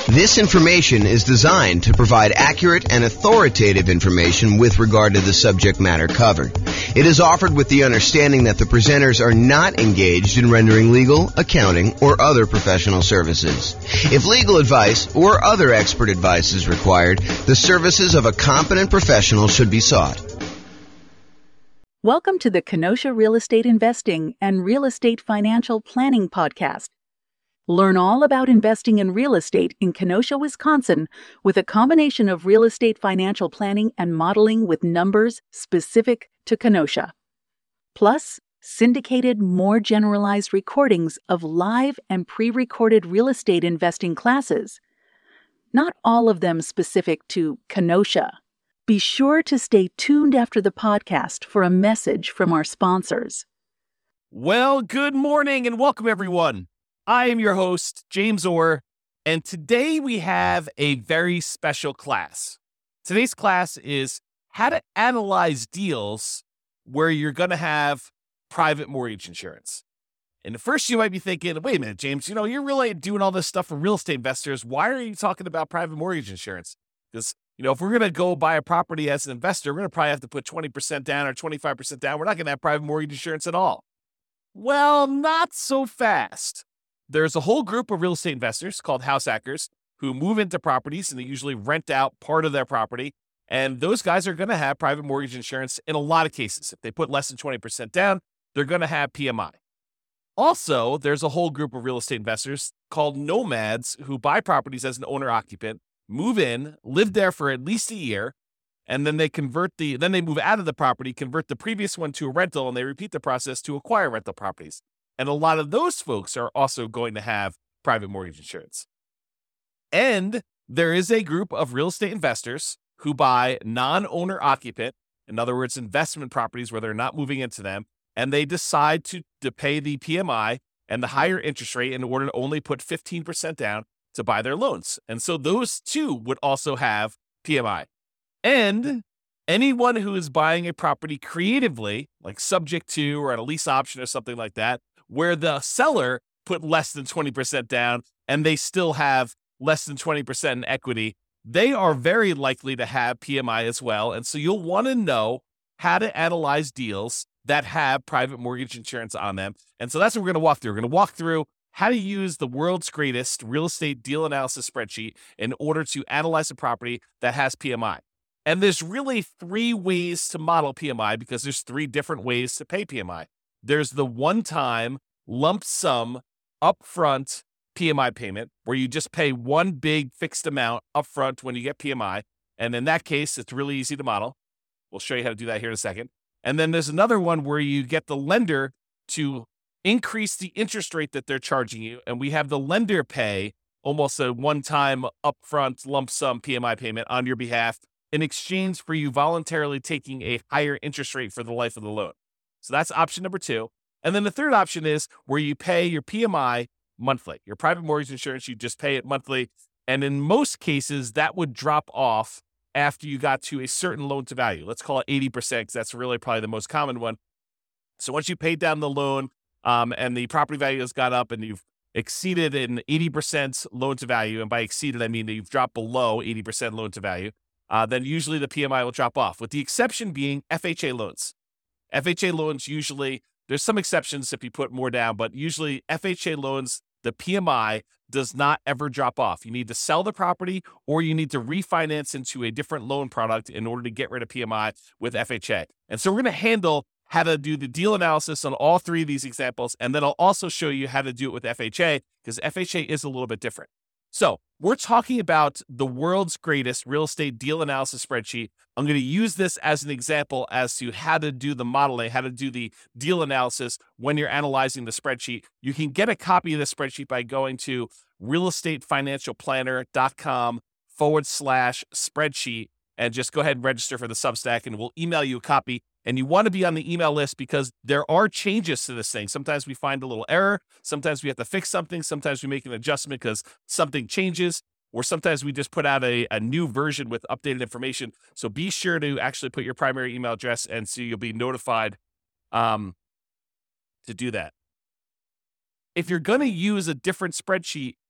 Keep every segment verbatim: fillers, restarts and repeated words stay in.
This information is designed to provide accurate and authoritative information with regard to the subject matter covered. It is offered with the understanding that the presenters are not engaged in rendering legal, accounting, or other professional services. If legal advice or other expert advice is required, the services of a competent professional should be sought. Welcome to the Kenosha Real Estate Investing and Real Estate Financial Planning Podcast. Learn all about investing in real estate in Kenosha, Wisconsin, with a combination of real estate financial planning and modeling with numbers specific to Kenosha. Plus, syndicated, more generalized recordings of live and pre-recorded real estate investing classes. Not all of them specific to Kenosha. Be sure to stay tuned after the podcast for a message from our sponsors. Well, good morning and welcome, everyone. I am your host, James Orr, and today we have a very special class. Today's class is how to analyze deals where you're going to have private mortgage insurance. And at first you might be thinking, wait a minute, James, you know, you're really doing all this stuff for real estate investors. Why are you talking about private mortgage insurance? Because, you know, if we're going to go buy a property as an investor, we're going to probably have to put twenty percent down or twenty-five percent down. We're not going to have private mortgage insurance at all. Well, not so fast. There's a whole group of real estate investors called house hackers who move into properties and they usually rent out part of their property. And those guys are going to have private mortgage insurance in a lot of cases. If they put less than twenty percent down, they're going to have P M I. Also, there's a whole group of real estate investors called nomads who buy properties as an owner-occupant, move in, live there for at least a year, and then they convert the, then they move out of the property, convert the previous one to a rental, and they repeat the process to acquire rental properties. And a lot of those folks are also going to have private mortgage insurance. And there is a group of real estate investors who buy non-owner occupant, in other words, investment properties where they're not moving into them, and they decide to, to pay the P M I and the higher interest rate in order to only put fifteen percent down to buy their loans. And so those two would also have P M I. And anyone who is buying a property creatively, like subject to or at a lease option or something like that, where the seller put less than twenty percent down and they still have less than twenty percent in equity, they are very likely to have P M I as well. And so you'll want to know how to analyze deals that have private mortgage insurance on them. And so that's what we're going to walk through. We're going to walk through how to use the world's greatest real estate deal analysis spreadsheet in order to analyze a property that has P M I. And there's really three ways to model P M I because there's three different ways to pay P M I. There's the one-time lump sum upfront P M I payment where you just pay one big fixed amount upfront when you get P M I. And in that case, it's really easy to model. We'll show you how to do that here in a second. And then there's another one where you get the lender to increase the interest rate that they're charging you. And we have the lender pay almost a one-time upfront lump sum P M I payment on your behalf in exchange for you voluntarily taking a higher interest rate for the life of the loan. So that's option number two. And then the third option is where you pay your P M I monthly. Your private mortgage insurance, you just pay it monthly. And in most cases, that would drop off after you got to a certain loan to value. Let's call it eighty percent because that's really probably the most common one. So once you paid down the loan um, and the property value has gone up and you've exceeded an eighty percent loan to value, and by exceeded, I mean that you've dropped below eighty percent loan to value, uh, then usually the P M I will drop off, with the exception being F H A loans. F H A loans usually, there's some exceptions if you put more down, but usually F H A loans, the P M I does not ever drop off. You need to sell the property or you need to refinance into a different loan product in order to get rid of P M I with F H A. And so we're going to handle how to do the deal analysis on all three of these examples, and then I'll also show you how to do it with F H A because F H A is a little bit different. So we're talking about the world's greatest real estate deal analysis spreadsheet. I'm going to use this as an example as to how to do the modeling, how to do the deal analysis when you're analyzing the spreadsheet. You can get a copy of the spreadsheet by going to realestatefinancialplanner.com forward slash spreadsheet and just go ahead and register for the Substack and we'll email you a copy. And you want to be on the email list because there are changes to this thing. Sometimes we find a little error. Sometimes we have to fix something. Sometimes we make an adjustment because something changes. Or sometimes we just put out a, a new version with updated information. So be sure to actually put your primary email address and so you'll be notified um, to do that. If you're going to use a different spreadsheet,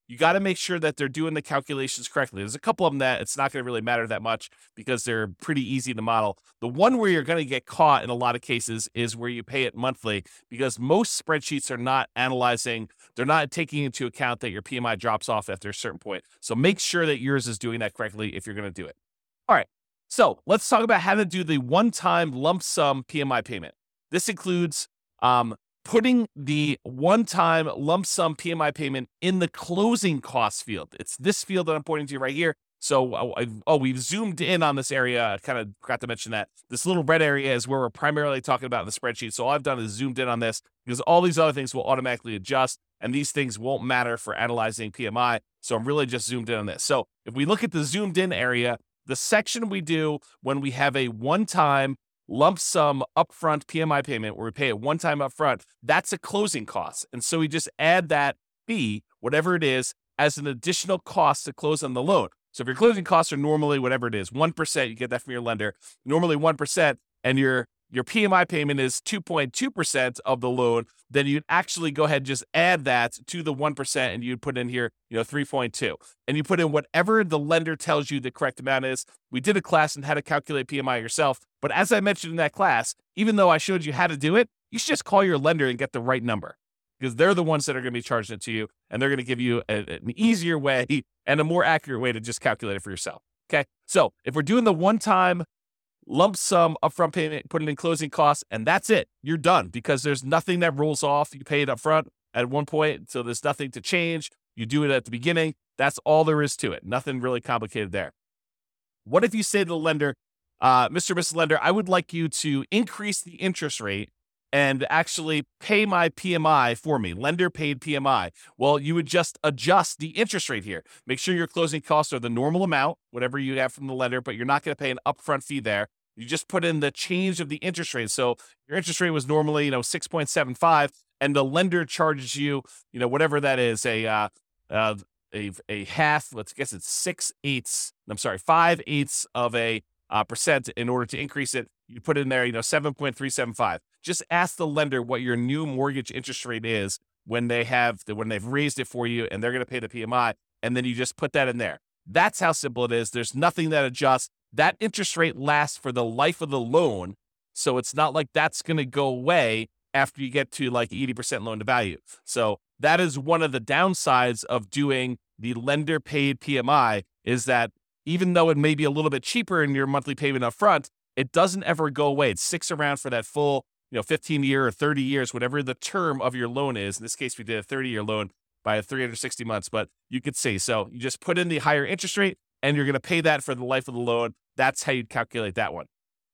you got to make sure that they're doing the calculations correctly. There's a couple of them that it's not going to really matter that much because they're pretty easy to model. The one where you're going to get caught in a lot of cases is where you pay it monthly, because most spreadsheets are not analyzing, they're not taking into account that your P M I drops off after a certain point. So make sure that yours is doing that correctly if you're going to do it. All right. So let's talk about how to do the one-time lump sum P M I payment. This includes um, putting the one-time lump sum P M I payment in the closing costs field. It's this field that I'm pointing to right here. So, oh, I, oh we've zoomed in on this area. I kind of forgot to mention that. This little red area is where we're primarily talking about in the spreadsheet. So all I've done is zoomed in on this because all these other things will automatically adjust, and these things won't matter for analyzing P M I. So I'm really just zoomed in on this. So if we look at the zoomed in area, the section we do when we have a one-time lump sum upfront P M I payment where we pay it one time upfront, that's a closing cost. And so we just add that fee, whatever it is, as an additional cost to close on the loan. So if your closing costs are normally whatever it is, one percent, you get that from your lender, normally one percent, and your your P M I payment is two point two percent of the loan, then you'd actually go ahead and just add that to the one percent, and you'd put in here, you know, three point two. And you put in whatever the lender tells you the correct amount is. We did a class on how to calculate P M I yourself, but as I mentioned in that class, even though I showed you how to do it, you should just call your lender and get the right number, because they're the ones that are going to be charging it to you, and they're going to give you a, an easier way and a more accurate way to just calculate it for yourself. Okay, so if we're doing the one-time lump sum upfront payment, put it in closing costs, and that's it. You're done, because there's nothing that rolls off. You pay it up front at one point, so there's nothing to change. You do it at the beginning. That's all there is to it. Nothing really complicated there. What if you say to the lender, uh, Mister Missus Lender, I would like you to increase the interest rate and actually pay my P M I for me, lender paid P M I. Well, you would just adjust the interest rate here. Make sure your closing costs are the normal amount, whatever you have from the lender, but you're not going to pay an upfront fee there. You just put in the change of the interest rate. So your interest rate was normally, you know, six point seven five, and the lender charges you, you know, whatever that is, a uh, uh, a a half. Let's guess it's six eighths. I'm sorry, five eighths of a uh, percent in order to increase it. You put in there, you know, seven point three seven five. Just ask the lender what your new mortgage interest rate is when they have the, when they've raised it for you, and they're going to pay the P M I, and then you just put that in there. That's how simple it is. There's nothing that adjusts. That interest rate lasts for the life of the loan, so it's not like that's going to go away after you get to like eighty percent loan to value. So that is one of the downsides of doing the lender paid P M I, is that even though it may be a little bit cheaper in your monthly payment up front, it doesn't ever go away. It sticks around for that full, you know, fifteen year or thirty years, whatever the term of your loan is. In this case, we did a thirty year loan by three hundred sixty months, but you could see, so you just put in the higher interest rate, and you're going to pay that for the life of the loan. That's how you'd calculate that one.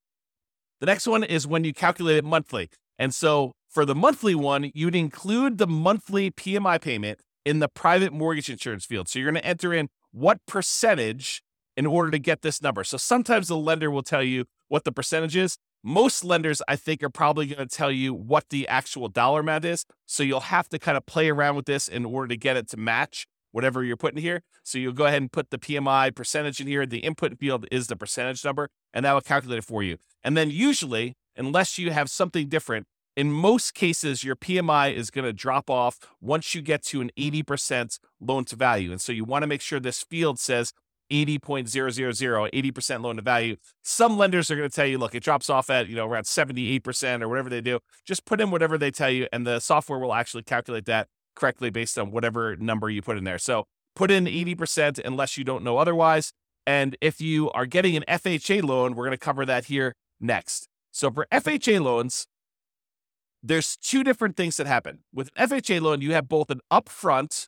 The next one is when you calculate it monthly. And so for the monthly one, you'd include the monthly P M I payment in the private mortgage insurance field. So you're going to enter in what percentage in order to get this number. So sometimes the lender will tell you what the percentage is. Most lenders, I think, are probably going to tell you what the actual dollar amount is. So you'll have to kind of play around with this in order to get it to match whatever you're putting here. So you'll go ahead and put the P M I percentage in here. The input field is the percentage number, and that will calculate it for you. And then usually, unless you have something different, in most cases, your P M I is going to drop off once you get to an eighty percent loan to value. And so you want to make sure this field says eighty point zero zero zero, eighty percent loan to value. Some lenders are going to tell you, look, it drops off at, you know, around seventy-eight percent or whatever they do. Just put in whatever they tell you, and the software will actually calculate that correctly based on whatever number you put in there. So put in eighty percent unless you don't know otherwise. And if you are getting an F H A loan, we're going to cover that here next. So for F H A loans, there's two different things that happen. With an F H A loan, you have both an upfront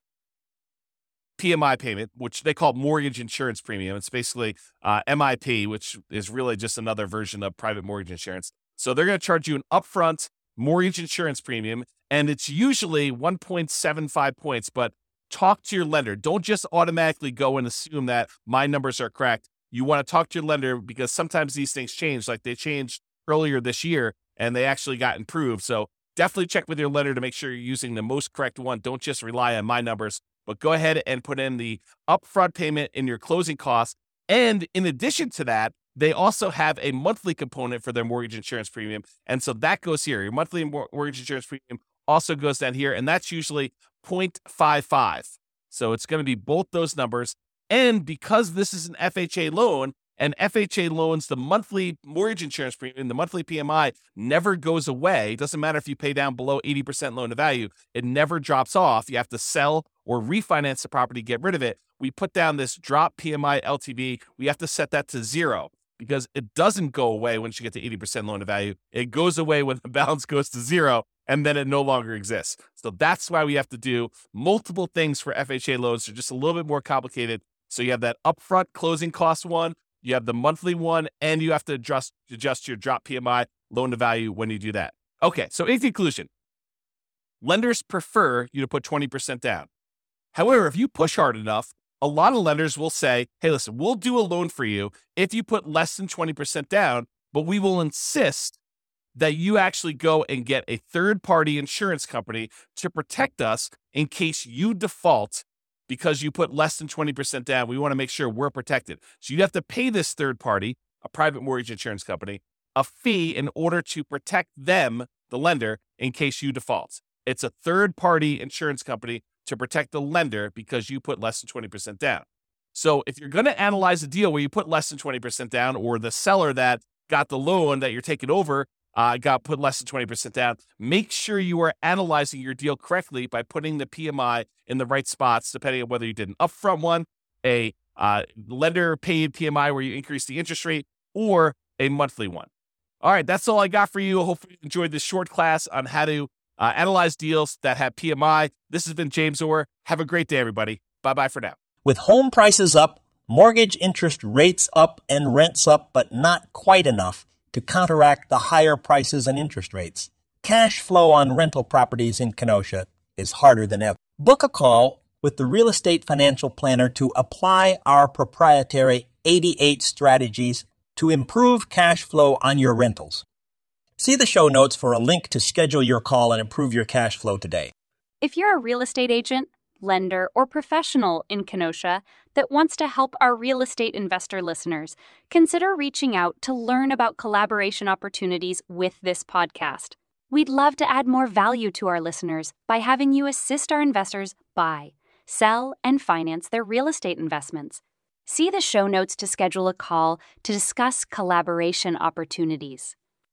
P M I payment, which they call mortgage insurance premium. It's basically uh, M I P, which is really just another version of private mortgage insurance. So they're going to charge you an upfront mortgage insurance premium, and it's usually one point seven five points, but talk to your lender. Don't just automatically go and assume that my numbers are correct. You want to talk to your lender, because sometimes these things change. Like they changed earlier this year and they actually got improved. So definitely check with your lender to make sure you're using the most correct one. Don't just rely on my numbers, but go ahead and put in the upfront payment in your closing costs. And in addition to that, they also have a monthly component for their mortgage insurance premium. And so that goes here. Your monthly mortgage insurance premium also goes down here, and that's usually zero point five five. So it's going to be both those numbers. And because this is an F H A loan, and F H A loans, the monthly mortgage insurance premium, the monthly P M I never goes away. It doesn't matter if you pay down below eighty percent loan to value. It never drops off. You have to sell or refinance the property, get rid of it. We put down this drop P M I L T V. We have to set that to zero because it doesn't go away once you get to eighty percent loan to value. It goes away when the balance goes to zero, and then it no longer exists. So that's why we have to do multiple things for F H A loans. They're just a little bit more complicated. So you have that upfront closing cost one, you have the monthly one, and you have to adjust, adjust your drop P M I loan to value when you do that. Okay, so in conclusion, lenders prefer you to put twenty percent down. However, if you push hard enough, a lot of lenders will say, hey, listen, we'll do a loan for you if you put less than twenty percent down, but we will insist that you actually go and get a third-party insurance company to protect us in case you default because you put less than twenty percent down. We want to make sure we're protected. So you have to pay this third party, a private mortgage insurance company, a fee in order to protect them, the lender, in case you default. It's a third-party insurance company to protect the lender because you put less than twenty percent down. So if you're going to analyze a deal where you put less than twenty percent down, or the seller that got the loan that you're taking over uh, got put less than twenty percent down, make sure you are analyzing your deal correctly by putting the P M I in the right spots, depending on whether you did an upfront one, a uh, lender paid P M I where you increase the interest rate, or a monthly one. All right, that's all I got for you. Hopefully you enjoyed this short class on how to uh, analyze deals that have P M I. This has been James Orr. Have a great day, everybody. Bye-bye for now. With home prices up, mortgage interest rates up, and rents up, but not quite enough to counteract the higher prices and interest rates, cash flow on rental properties in Kenosha is harder than ever. Book a call with the Real Estate Financial Planner to apply our proprietary eighty-eight strategies to improve cash flow on your rentals. See the show notes for a link to schedule your call and improve your cash flow today. If you're a real estate agent, lender, or professional in Kenosha that wants to help our real estate investor listeners, consider reaching out to learn about collaboration opportunities with this podcast. We'd love to add more value to our listeners by having you assist our investors buy, sell, and finance their real estate investments. See the show notes to schedule a call to discuss collaboration opportunities.